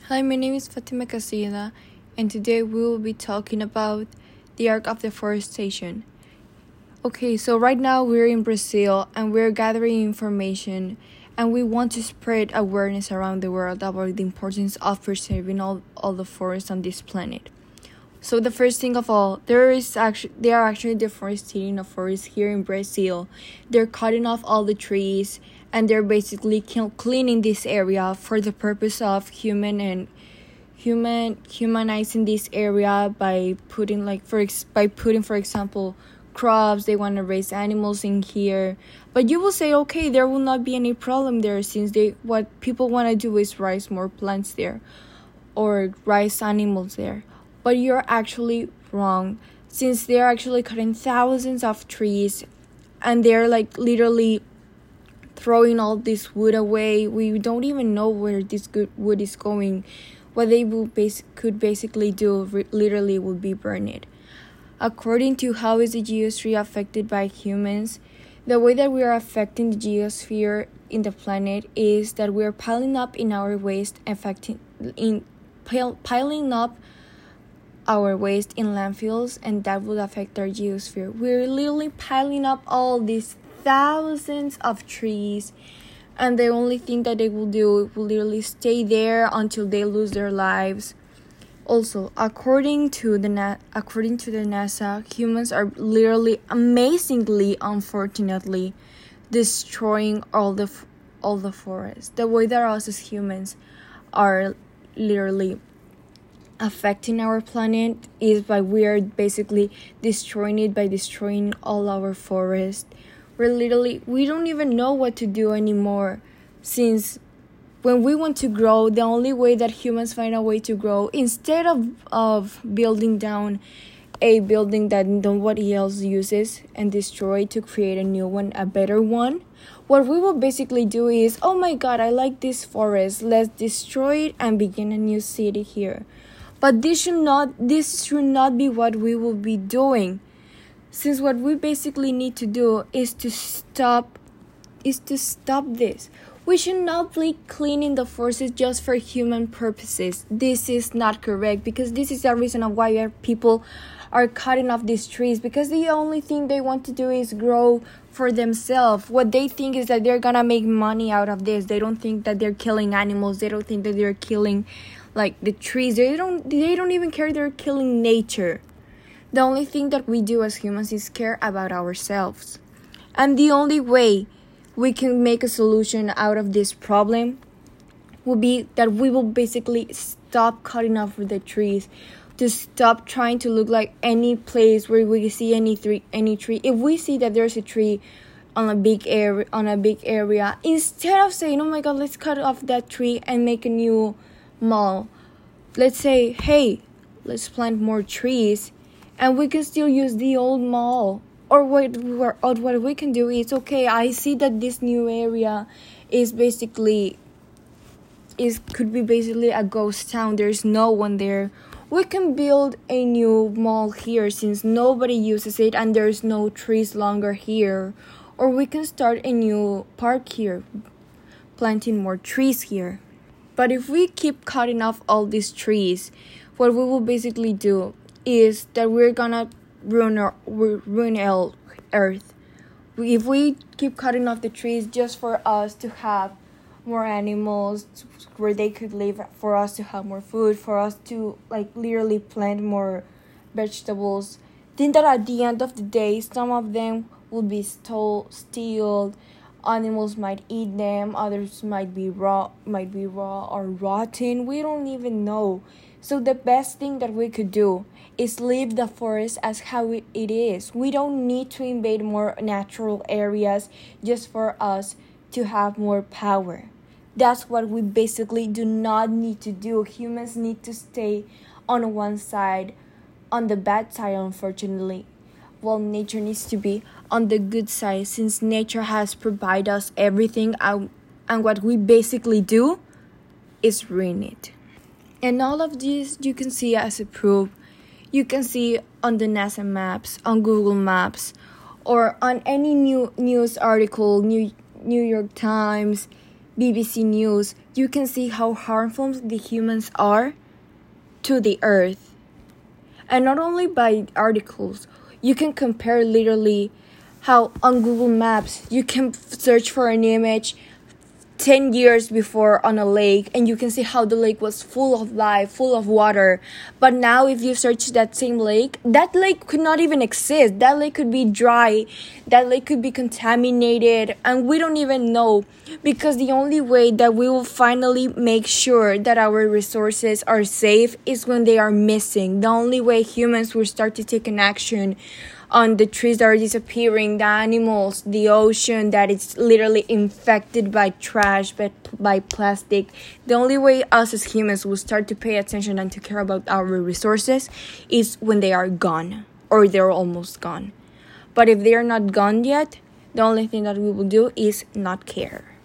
Hi, my name is Fatima Casilla, and today we will be talking about the arc of deforestation. Okay, so right now we're in Brazil and we're gathering information, and we want to spread awareness around the world about the importance of preserving all the forests on this planet. So the first thing of all, they are actually deforesting a forest here in Brazil. They're cutting off all the trees, and they're basically cleaning this area for the purpose of humanizing this area by putting for example crops. They want to raise animals in here, but you will say, okay, there will not be any problem there, since what people want to do is raise more plants there or raise animals there. But you're actually wrong, since they're actually cutting thousands of trees, and they're literally throwing all this wood away. We don't even know where this good wood is going. What they could basically do literally would be burn it. According to how is the geosphere affected by humans, the way that we are affecting the geosphere in the planet is that we are piling up in our waste, piling up our waste in landfills, and that will affect our geosphere. We're literally piling up all these thousands of trees, and the only thing that they will do will literally stay there until they lose their lives. Also, according to the NASA, humans are literally, amazingly, unfortunately, destroying all the forests. The way that us as humans are literally affecting our planet is by we are basically destroying it by destroying all our forests. We don't even know what to do anymore, since when we want to grow, the only way that humans find a way to grow, instead of building down a building that nobody else uses and destroy to create a new one, a better one, what we will basically do is, oh my god, I like this forest, let's destroy it and begin a new city here. But this should not be what we will be doing, since what we basically need to do is to stop this. We should not be cleaning the forests just for human purposes. This is not correct, because this is the reason of why people are cutting off these trees, because the only thing they want to do is grow for themselves. What they think is that they're gonna make money out of this. They don't think that they're killing animals. They don't think that they're killing the trees. They don't even care. They're killing nature. The only thing that we do as humans is care about ourselves. And the only way we can make a solution out of this problem will be that we will basically stop cutting off the trees, to stop trying to look like any place where we see any tree. If we see that there's a tree on a big area, instead of saying, oh my god, let's cut off that tree and make a new mall, let's say, hey, let's plant more trees, and we can still use the old mall. Or what we can do is, okay, I see that this new area could be basically a ghost town. There's no one there. We can build a new mall here, since nobody uses it and there's no trees longer here. Or we can start a new park here, planting more trees here. But if we keep cutting off all these trees, what we will basically do is that we're gonna ruin our earth. If we keep cutting off the trees just for us to have more animals where they could live, for us to have more food, for us to literally plant more vegetables, then that at the end of the day, some of them will be stealed. Animals might eat them, others might be raw or rotten. We don't even know. So the best thing that we could do is leave the forest as how it is. We don't need to invade more natural areas just for us to have more power. That's what we basically do not need to do. Humans need to stay on one side, on the bad side, unfortunately. Well, nature needs to be on the good side, since nature has provided us everything, and what we basically do is ruin it. And all of this you can see as a proof. You can see on the NASA maps, on Google Maps, or on any news article, New York Times, BBC News, you can see how harmful the humans are to the earth. And not only by articles, you can compare literally how on Google Maps you can search for an image 10 years before on a lake, and you can see how the lake was full of life, full of water. But now if you search that same lake, that lake could not even exist. That lake could be dry. That lake could be contaminated, and we don't even know, because the only way that we will finally make sure that our resources are safe is when they are missing. The only way humans will start to take an action on the trees that are disappearing, the animals, the ocean that is literally infected by trash, by plastic. The only way us as humans will start to pay attention and to care about our resources is when they are gone, or they're almost gone. But if they are not gone yet, the only thing that we will do is not care.